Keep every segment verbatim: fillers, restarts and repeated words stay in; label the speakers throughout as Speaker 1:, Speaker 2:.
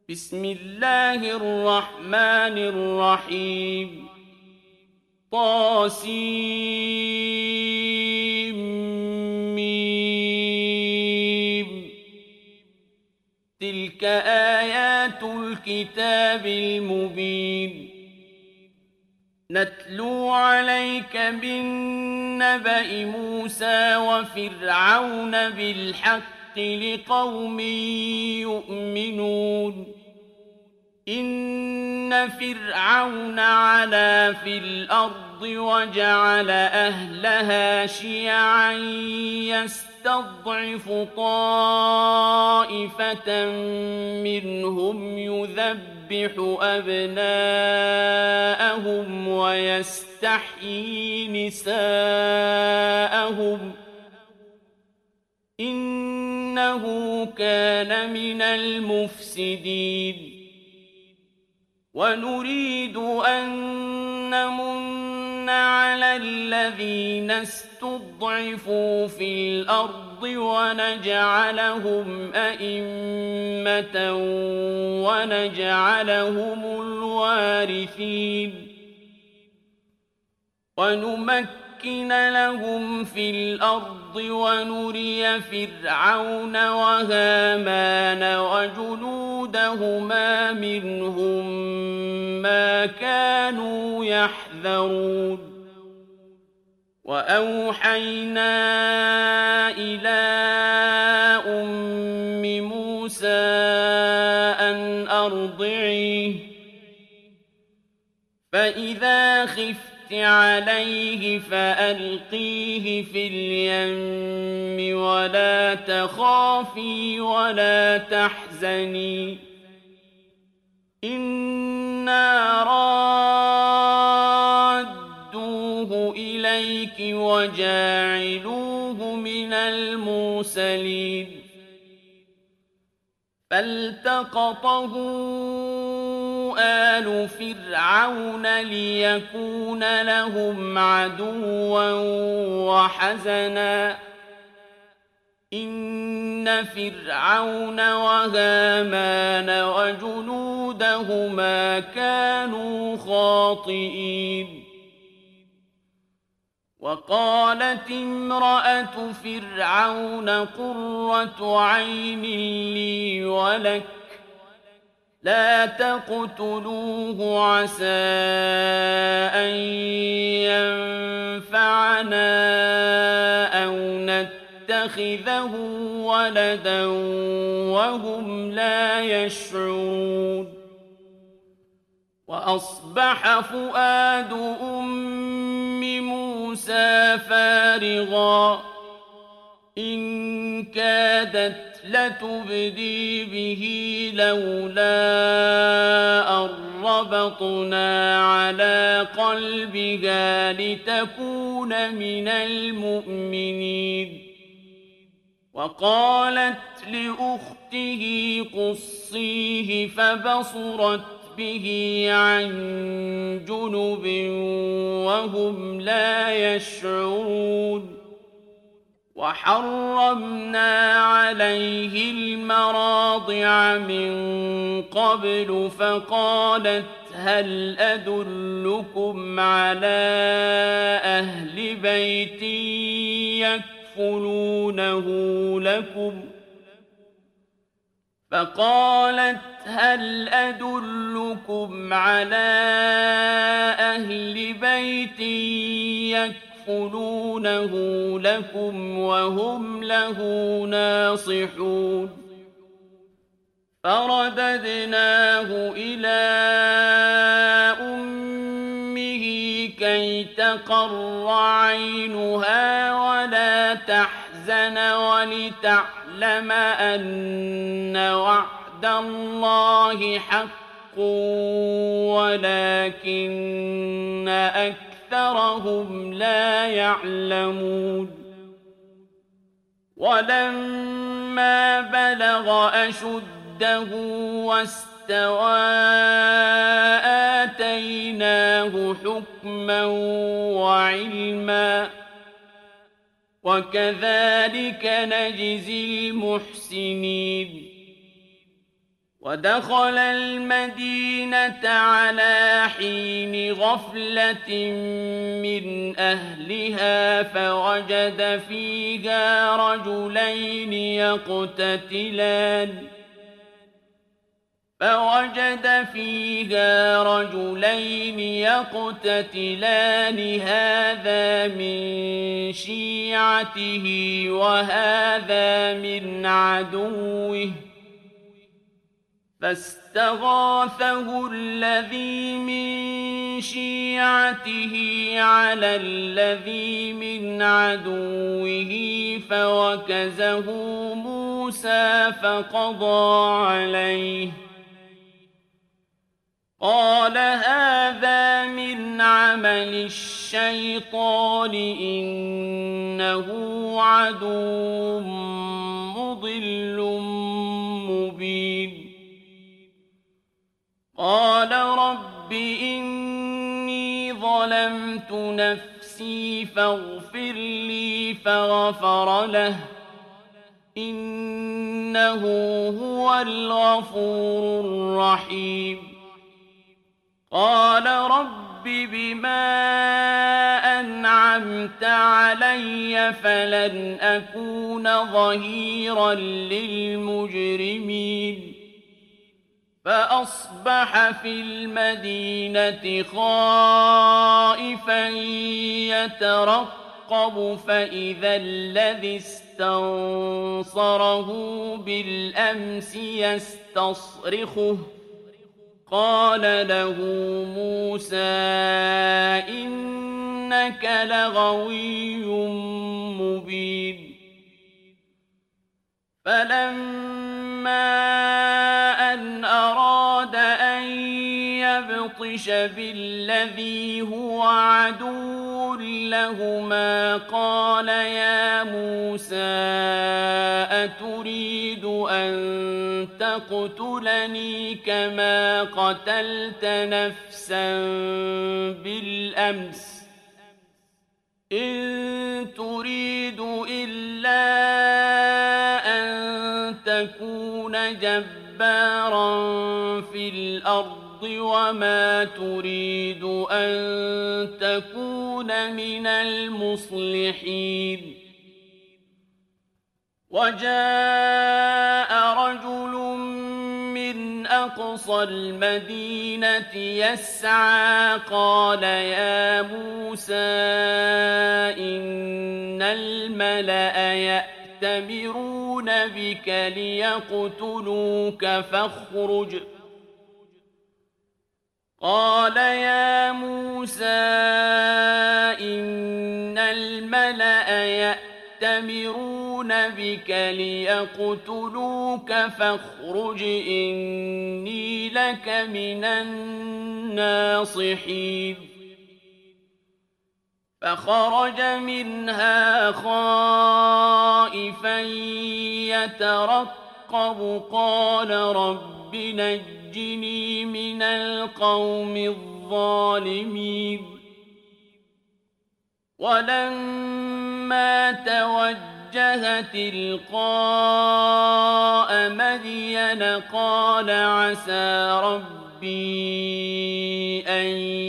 Speaker 1: بسم الله الرحمن الرحيم طاسيم تلك آيات الكتاب المبين نتلو عليك بالنبأ موسى وفرعون بالحق لقوم يؤمنون إن فرعون علا في الأرض وجعل أهلها شيعا يستضعف طائفة منهم يذبح أبناءهم ويستحيي نساءهم إنه كان من المفسدين ونريد أن نمن على الذين استضعفوا في الأرض ونجعلهم أئمة ونجعلهم الوارثين ونمكن لهم في الأرض ونري فرعون وهامان وجنودهما منهم ما كانوا يحذرون وأوحينا إلى أم موسى أن أرضعيه فإذا خفت عليه فألقيه في اليم ولا تخافي ولا تحزني إنا رادوه إليك وجاعلوه من المرسلين فالتقطه آل فرعون ليكون لهم عدوا وحزنا إن فرعون وهامان وجنودهما كانوا خاطئين وقالت امرأة فرعون قرة عين لي ولك لا تقتلوه عسى أن ينفعنا أو نتخذه ولدا وهم لا يشعرون وأصبح فؤاد أم موسى فارغا إن كادت لتبدي به لولا أن ربطنا على قلبها لتكون من المؤمنين وقالت لأخته قصيه فبصرت به عن جنب وهم لا يشعرون وحرمنا عليه المراضع من قبل فقالت هل أدلكم على أهل بيت يكفلونه لكم فقالت هل أدلكم على أهل بيت يكفلونه لكم وهم له ناصحون فرددناه إلى أمه كي تقر عينها ولا تحزن ولتعلم أن وعد الله حق ولكن أكثرهم لا يعلمون ولما بلغ أشده واستوى آتيناه حكما وعلما وكذلك نجزي المحسنين ودخل المدينة على حين غفلة من أهلها فوجد فيها رجلين يقتتلان فوجد فيها رجلين يقتتلان هذا من شيعته وهذا من عدوه فاستغاثه الذي من شيعته على الذي من عدوه فوكزه موسى فقضى عليه قال هذا من عمل الشيطان إنه عدو مضل مبين قال رب إني ظلمت نفسي فاغفر لي فغفر له إنه هو الغفور الرحيم قال رب بما أنعمت علي فلن أكون ظهيرا للمجرمين فأصبح في المدينة خائفا يترقب فإذا الذي استنصره بالأمس يستصرخه قال له موسى إنك لغوي مبين فلما أن أراد أن يبطش بالذي هو عدو لهما قال يا موسى أتريد أن تقتلني كما قتلت نفسا بالأمس إن تريد إلا أن تكون جبارا في الأرض وما تريد أن تكون من المصلحين وجاء رجل من أقصى المدينة يسعى قال يا موسى إن الملأ يأتمرون بك ليقتلوك فاخرج قال يا موسى إن الملأ يأتمرون بك ليقتلوك فاخرج إني لك من الناصحين فخرج منها خائفا يترقب قال رب نجني من القوم الظالمين ولما توجه تلقاء مدين قال عسى ربي أن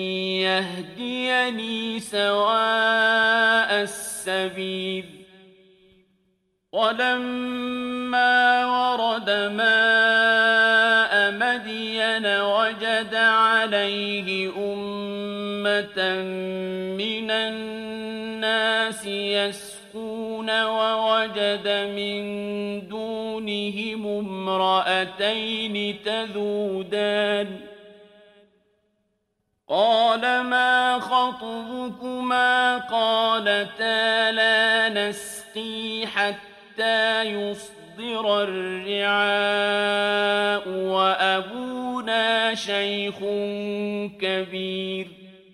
Speaker 1: يهديني سواء السبيل ولما ورد ماء مدين وجد عليه أمة من الناس يسقون ووجد من دونهم امرأتين تذودان قال ما خطبكما قالتا لا نسقي حتى يصدر الرعاء وأبونا شيخ كبير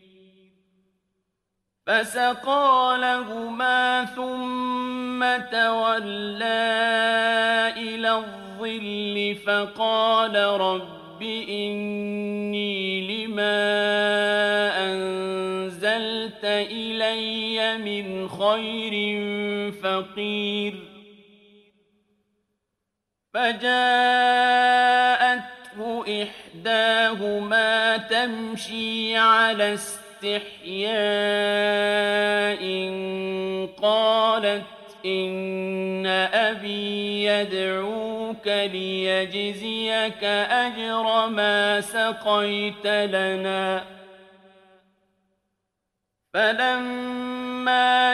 Speaker 1: فسقى لهما ثم تولى إلى الظل فقال رب إني لما أنزلت إلي من خير فقير فجاءت إحداهما تمشي على استحياء قالت إن أبي يدعوك ليجزيك أجر ما سقيت لنا. فلما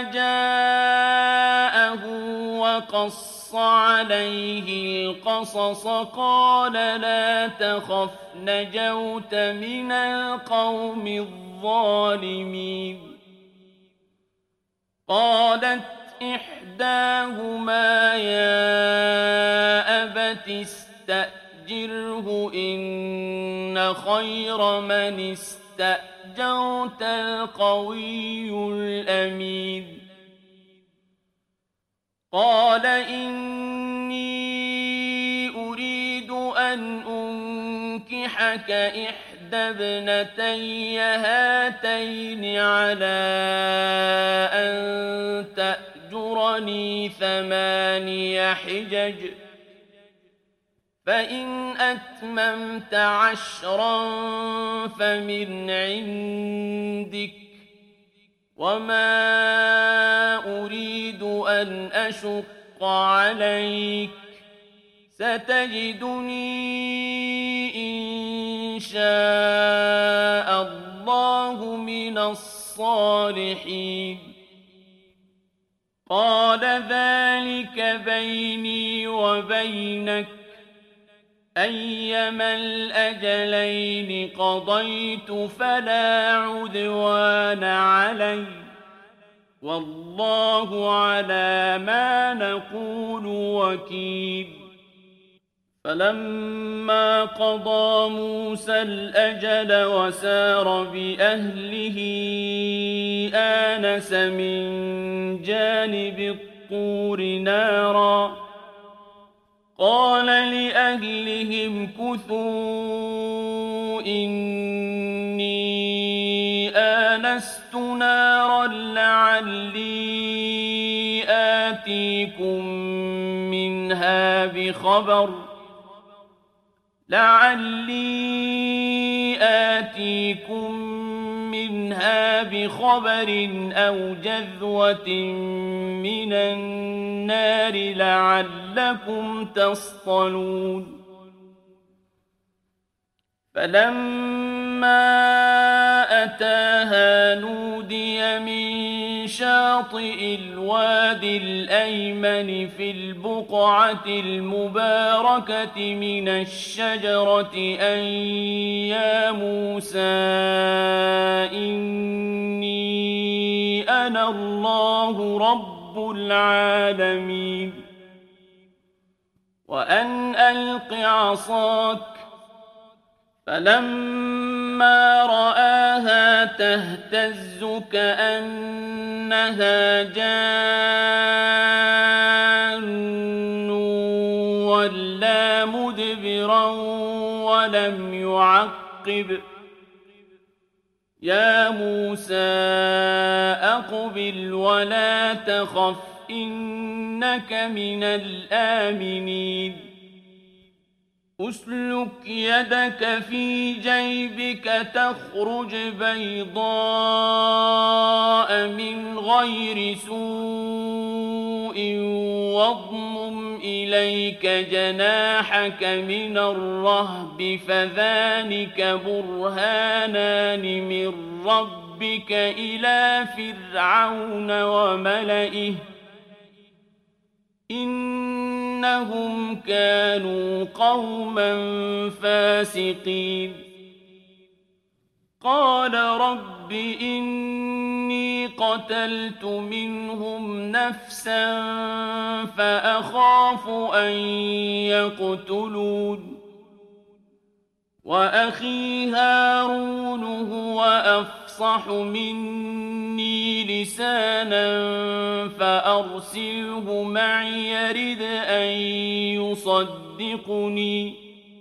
Speaker 1: جاءه وقص عليه القصص قال لا تخف نجوت من القوم الظالمين. قالت إحداهما يا أبت استأجره إن خير من استأجرت القوي الأمين. قال إني أريد أن أنكحك إحدى ابنتي هاتين على أن تأجرني ثماني حجج فإن أتممت عشرا فمن عندك وما أريد أن أشق عليك ستجدني إن شاء الله من الصالحين. قال ذلك بيني وبينك أيما الأجلين قضيت فلا عدوان علي والله على ما نقول وكيل. فلما قضى موسى الأجل وسار بأهله آنس من جانب الطور نارا قال لأهلهم كثوا إني آنست نارا لعلي آتيكم منها بخبر لعلي آتيكم منها بخبر أو جذوة من النار لعلكم تصطلون. فلما أتاها نودي من شاطئ الوادي الأيمن في البقعة المباركة من الشجرة أن يا موسى إني أنا الله رب العالمين وأن ألق عصاك. فلما رآها تهتز كأنها جان ولا مدبرا ولم يعقب يا موسى أقبل ولا تخف إنك من الآمنين. أسلك يدك في جيبك تخرج بيضاء من غير سوء واضمم إليك جناحك من الرهب فذلك برهانان من ربك إلى فرعون وملئه إنهم كانوا قوما فاسقين. قال رب إني قتلت منهم نفسا فأخاف أن يقتلون وأخي هارون هو أفصح مني لسانا فأرسله معي يرد أن يصدقني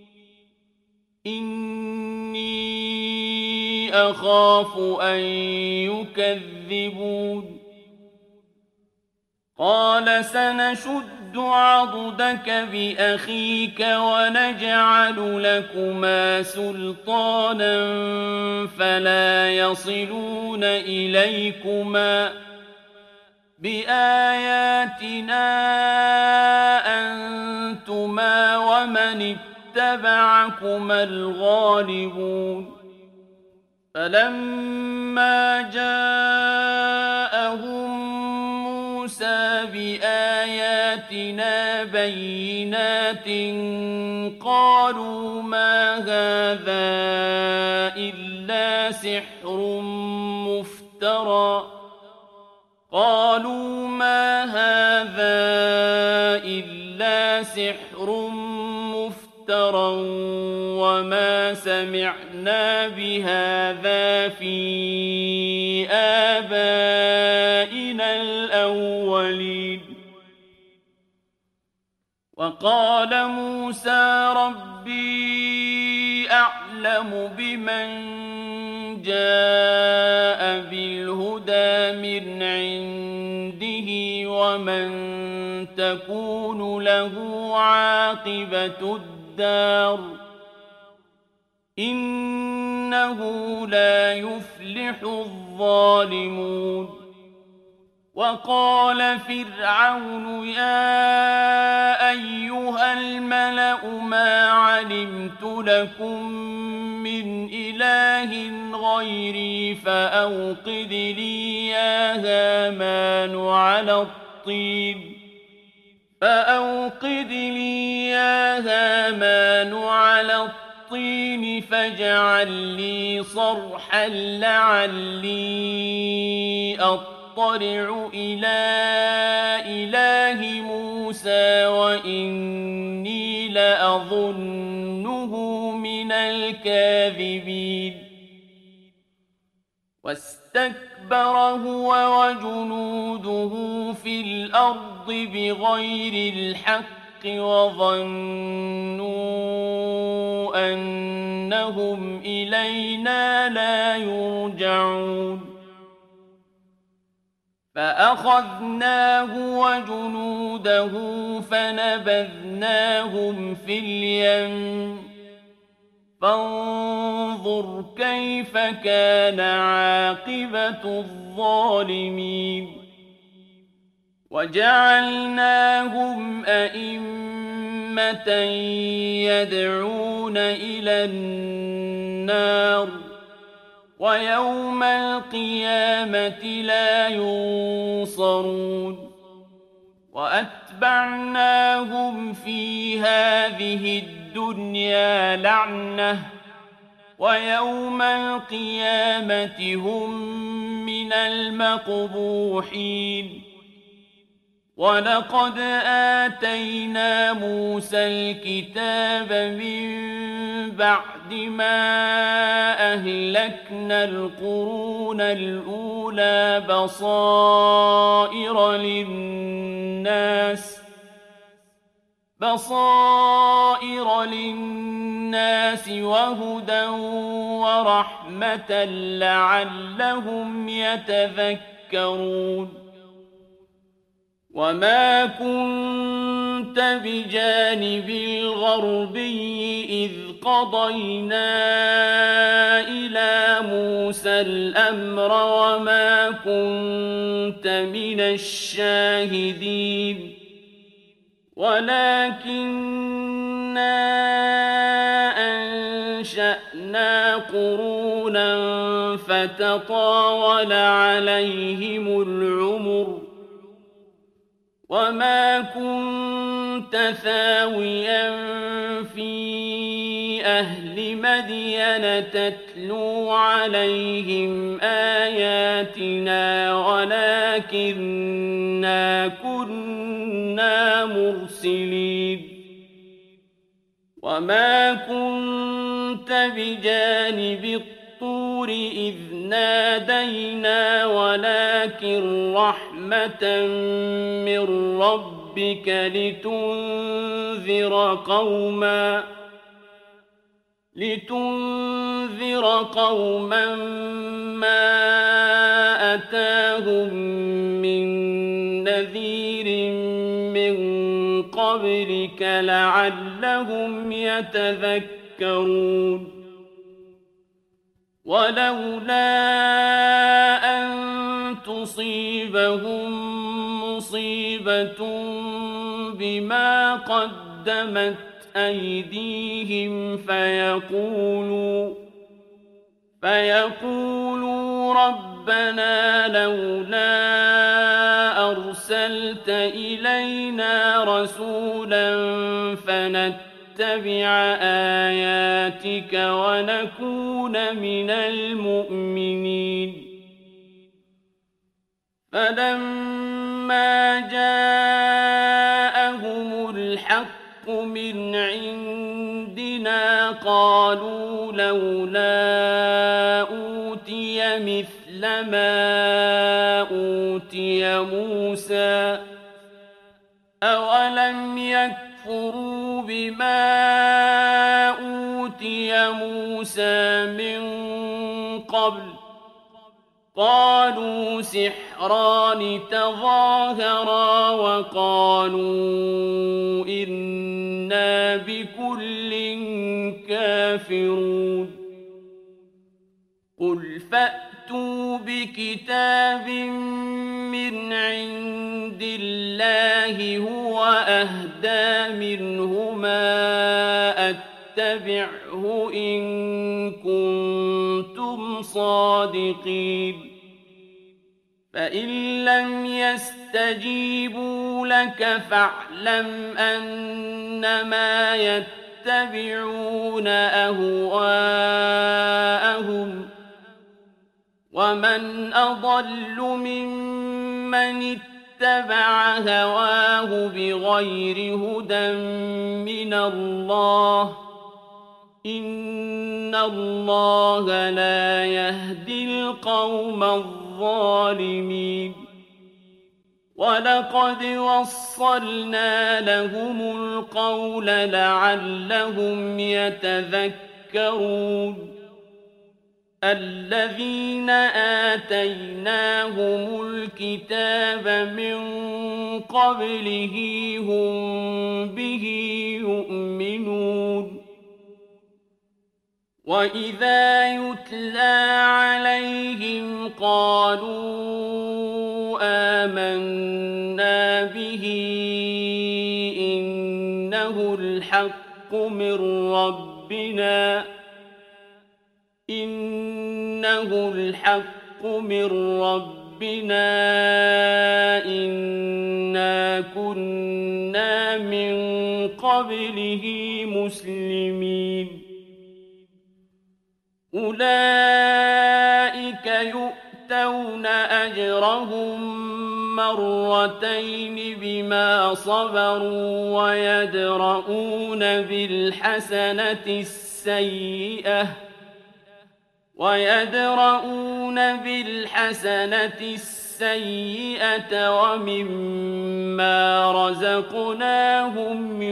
Speaker 1: إني أخاف أن يكذبون. قال سنشد نشد عضدك بأخيك ونجعل لكما سلطانا فلا يصلون إليكما بآياتنا أنتما ومن اتبعكما الغالبون فلما جاءهم موسى بآياتنا بينات قالوا ما هذا إلا سحر مفترى قالوا ما هذا إلا سحر مفترى وما سمعنا بهذا في آبائنا الأولين وقال موسى ربي أعلم بمن جاء بالهدى من عنده ومن تكون له عاقبة الدار إنه لا يفلح الظالمون وقال فرعون يا أيها الملأ ما علمت لكم من إله غيري فأوقد لي يا هامان على الطين فأوقد لي يا هامان على الطين فاجعل لي صرحا لعلي أطلع إلى إله موسى وإني لأظنه من الكاذبين واستكبر هو وجنوده في الأرض بغير الحق وظنوا أنهم إلينا لا يرجعون فأخذناه وجنوده فنبذناهم في اليم فانظر كيف كان عاقبة الظالمين وجعلناهم أئمة يدعون إلى النار ويوم القيامة لا ينصرون وأتبعناهم في هذه الدنيا لعنة ويوم القيامة هم من المقبوحين ولقد آتينا موسى الكتاب من بعد ما أهلكنا القرون الأولى بصائر للناس بصائر للناس وهدى ورحمة لعلهم يتذكرون وما كنت بجانب الغربي إذ قضينا إلى موسى الأمر وما كنت من الشاهدين ولكننا أنشأنا قرونا فتطاول عليهم العمر وما كنت ثاويا في أهل مدين تتلو عليهم آياتنا ولكننا كنا مرسلين وما كنت بجانب الطور إذ نادينا ولكن رحمة من ربك لتنذر قوما لتنذر قوما ما أتاهم من نذير من قبلك لعلهم يتذكرون ولولا أن تصيبهم مصيبة بما قدمت أيديهم فيقولوا فيقولوا ربنا لولا أرسلت إلينا رسولا فنتبع آياتك ونكون من المؤمنين فلما جاءهم الحق من عندنا قالوا لولا أوتي مثل ما أوتي موسى أولم يكفروا بما أوتي موسى من قبل قالوا سحران تظاهرا وقالوا إنا بكل كافرون قل فأتوا بكتاب من عند الله هو أهدى منهما اتبعه إن كنتم صادقين فإن لم يستجيبوا لك فاعلم أنما يتبعون أهواءهم ومن أضل ممن اتبع هواه بغير هدى من الله إن الله لا يهدي القوم الظالمين ولقد وصلنا لهم القول لعلهم يتذكرون الذين آتيناهم الكتاب من قبله هم به يؤمنون وإذا يتلى عليهم قالوا آمنا به إنه الحق من ربنا إنه الحق من ربنا إنا كنا من قبله مسلمين أولئك يؤتون أجرهم مرتين بما صبروا ويدرؤون بالحسنة السيئة ويدرؤون بالحسنة السيئة ومما رزقناهم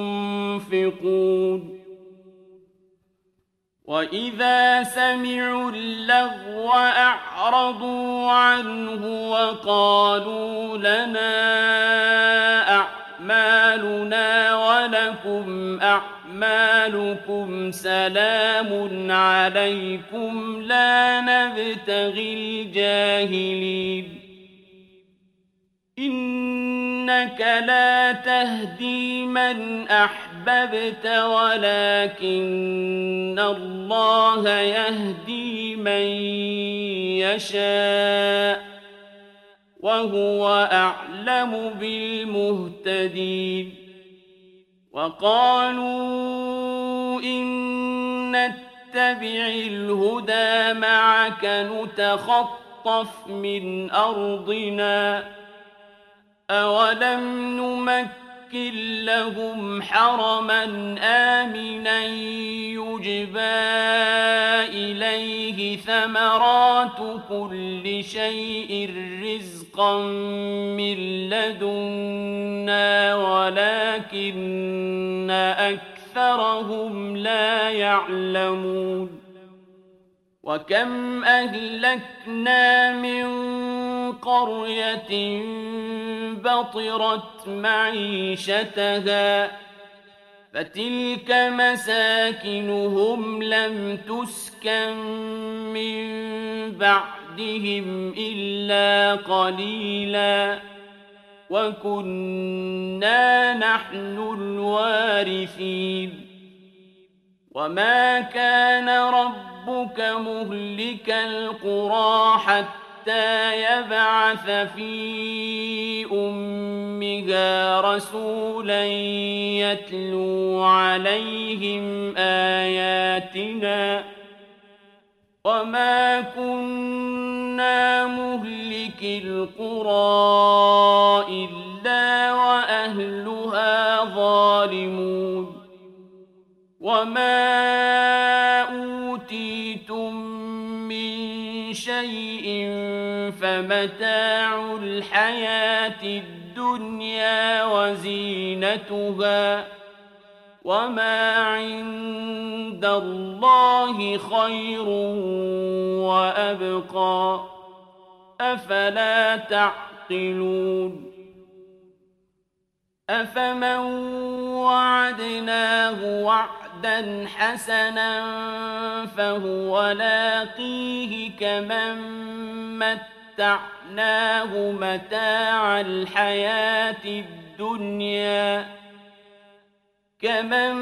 Speaker 1: ينفقون وإذا سمعوا اللغو أعرضوا عنه وقالوا لنا أعمالنا ولكم أعمالكم سلام عليكم لا نبتغي الجاهلين إنك لا تهدي من أحببت ولكن الله يهدي من يشاء وهو أعلم بالمهتدين وقالوا إن نتبع الهدى معك نتخطف من أرضنا أولم نمكن لهم حرما آمنا يجبى إليه ثمرات كل شيء رزقا من لدنا ولكن أكثرهم لا يعلمون وكم أهلكنا من قرية بطرت معيشتها فتلك مساكنهم لم تسكن من بعدهم إلا قليلا وكنا نحن الوارثين وما كان ربك مهلك القرى حتى يبعث في أمها رسولا يتلو عليهم آياتنا وما كنا مهلك القرى إلا وأهلها ظالمون وما أوتيتم من شيء فمتاع الحياة الدنيا وزينتها وما عند الله خير وأبقى أفلا تعقلون أفمن وعدناه وعدا حسنا فهو لاقيه كمن متعناه متاع الحياة الدنيا كمن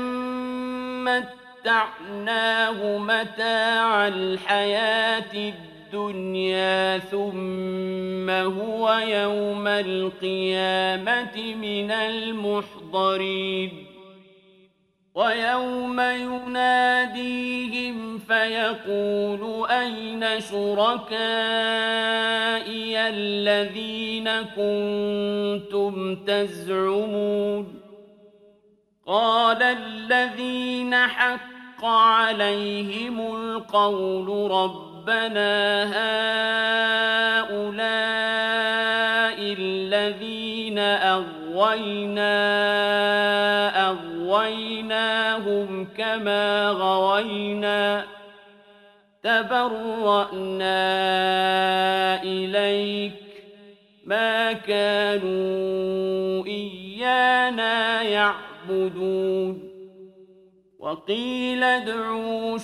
Speaker 1: متعناه متاع الحياة الدنيا ثم هو يوم القيامة من المحضرين ويوم يناديهم فيقول أين شركائي الذين كنتم تزعمون قال الذين حق عليهم القول ربنا هؤلاء الذين أغوينا أغويناهم كما غوينا تبرأنا إليك ما كانوا إيانا يعبدون وقيل ادعوا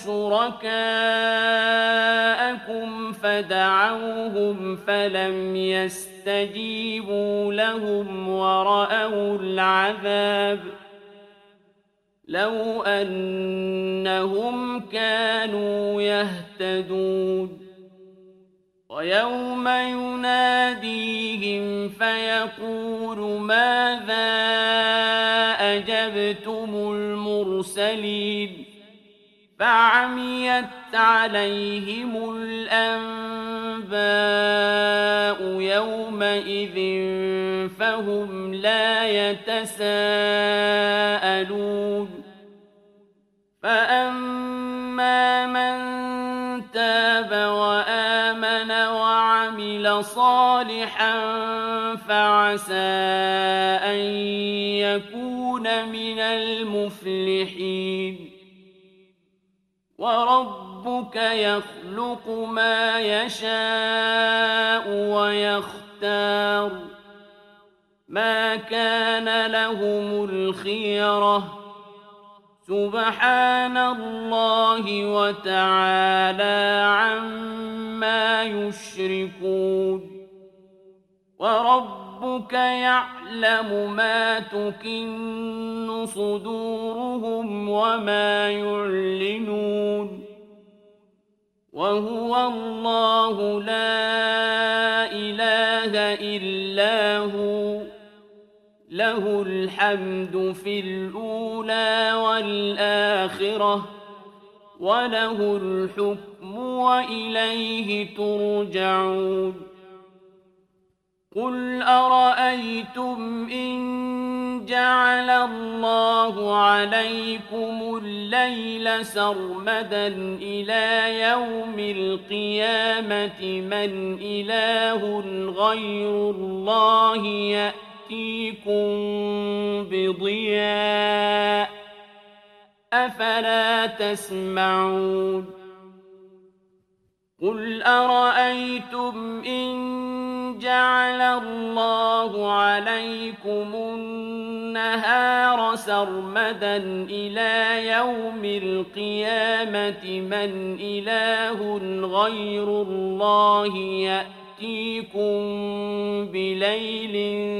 Speaker 1: شركاءكم فدعوهم فلم يستجيبوا لهم ورأوا العذاب لو أنهم كانوا يهتدون ويوم يناديهم فيقول ماذا أجبتم المرسلين فعميت عليهم الأنباء يومئذ فهم لا يتساءلون فأما من تاب وآمن وعمل صالحا فعسى أن يكون من المفلحين وربك يخلق ما يشاء ويختار ما كان لهم الخيرة سبحان الله وتعالى عما يشركون وربك يعلم ما تكن صدورهم وما يعلنون وهو الله لا إله إلا هو له الحمد في الأولى والآخرة وله الحكم وإليه ترجعون قل أرأيتم إن جعل الله عليكم الليل سرمدا إلى يوم القيامة من إله غير الله يأتيكم بضياء أفلا تسمعون قل أرأيتم إن جعل الله عليكم النهار سرمدا إلى يوم القيامة من إله غير الله يأتيكم بليل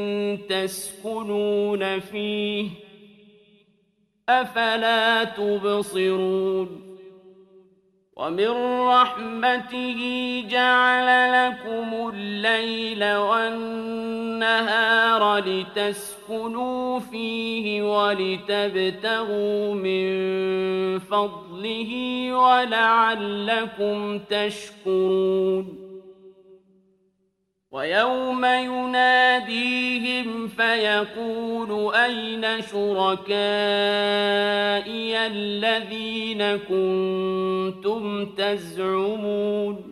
Speaker 1: تسكنون فيه أفلا تبصرون ومن رحمته جعل لكم الليل والنهار لتسكنوا فيه ولتبتغوا من فضله ولعلكم تشكرون ويوم يناديهم فيقول أين شركائي الذين كنتم تزعمون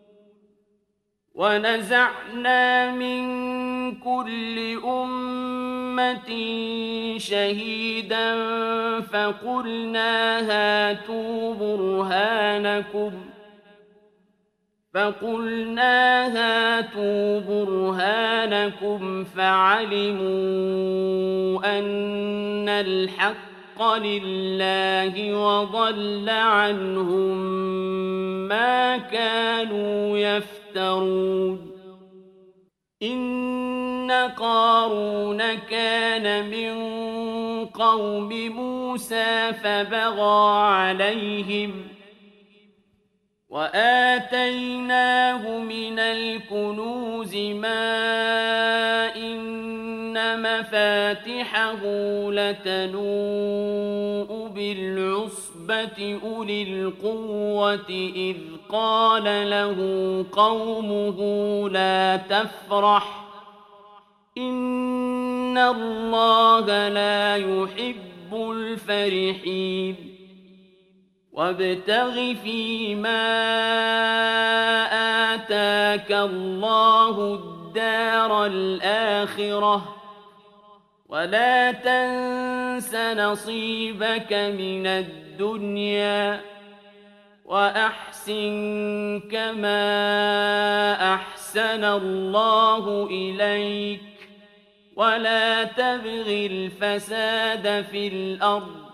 Speaker 1: ونزعنا من كل أمة شهيدا فقلنا هاتوا برهانكم فقلنا هاتوا برهانكم فعلموا أن الحق لله وضل عنهم ما كانوا يفترون إن قارون كان من قوم موسى فبغى عليهم وآتيناه من الكنوز ما إن مفاتحه لتنوء بالعصبة أولي القوة إذ قال له قومه لا تفرح إن الله لا يحب الفرحين وابتغ فيما آتاك الله الدار الآخرة ولا تنس نصيبك من الدنيا وأحسن كما أحسن الله إليك ولا تبغ الفساد في الأرض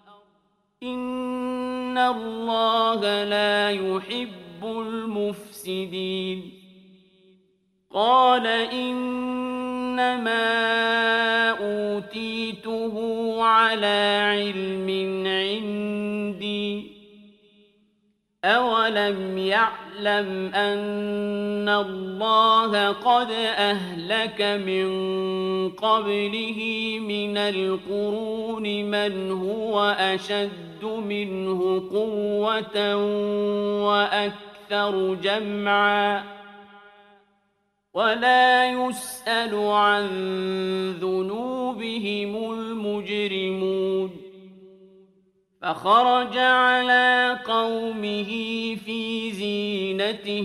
Speaker 1: إن الله لا يحب المفسدين قال إنما أوتيته على علم عندي أولم يعلم أن الله قد أهلك من قبله من القرون من هو أشد منه قوة وأكثر جمعا ولا يسأل عن ذنوبهم المجرمون فخرج على قومه في زينته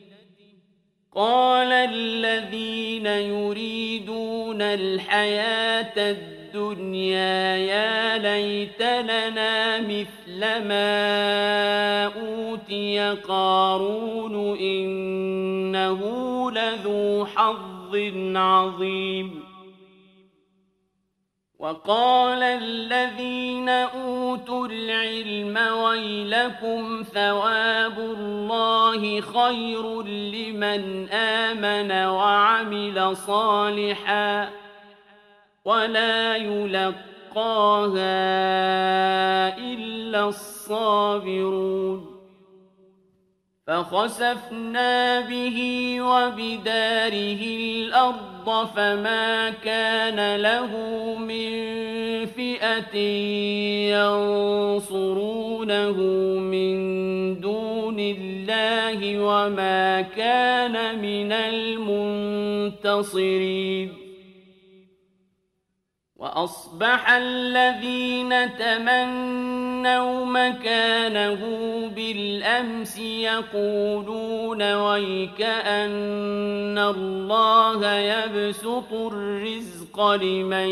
Speaker 1: قال الذين يريدون الحياة الدنيا يا ليت لنا مثل ما أوتي قارون إنه لذو حظ عظيم وقال الذين أوتوا العلم ويلكم ثواب الله خير لمن آمن وعمل صالحا ولا يلقاها إلا الصابرون فخسفنا به وبداره الأرض فما كان له من فئة ينصرونه من دون الله وما كان من المنتصرين وأصبح الذين تمنوا مكانه بالأمس يقولون ويكأن الله يبسط الرزق لمن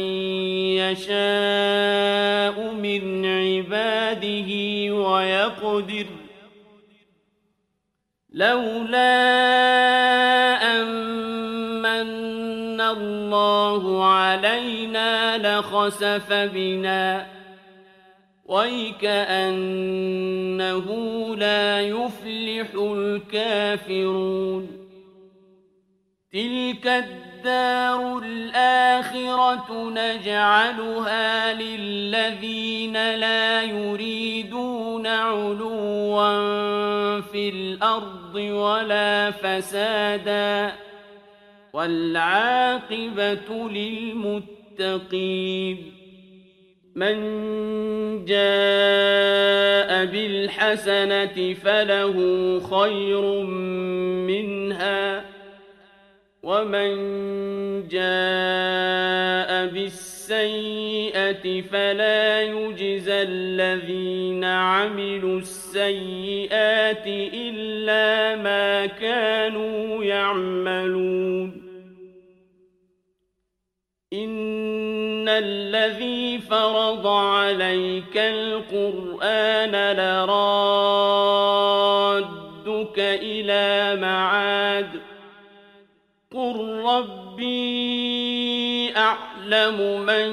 Speaker 1: يشاء من عباده ويقدر لولا أن الله علينا لخسف بنا ويكأنه لا يفلح الكافرون تلك الدار الآخرة نجعلها للذين لا يريدون علوا في الأرض ولا فسادا والعاقبة للمتقين من جاء بالحسنة فله خير منها ومن جاء بالسيئة فلا يجزى الذين عملوا السيئات إلا ما كانوا يعملون إن الذي فرض عليك القرآن لرادك إلى معاد قل ربي أعلم من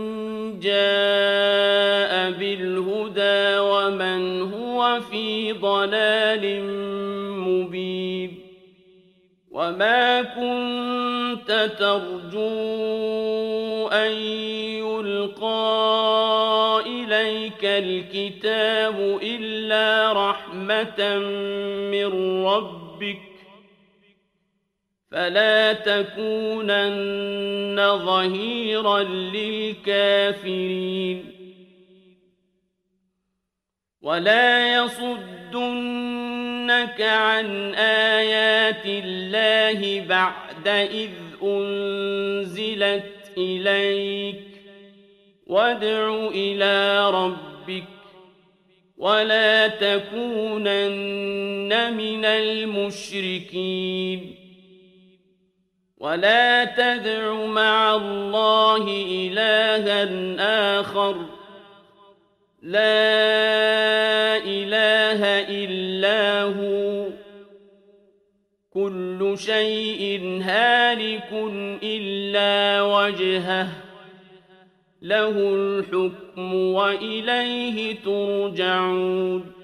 Speaker 1: جاء بالهدى ومن هو في ضلال مبين وما كنت ترجو أن يلقى إليك الكتاب إلا رحمة من ربك فلا تكونن ظهيرا للكافرين ولا يصدنك عن آيات الله بعد إذ أنزلت إليك وادع إلى ربك ولا تكونن من المشركين ولا تدع مع الله إلها آخر لا إله إلا هو كل شيء هالك إلا وجهه له الحكم وإليه ترجعون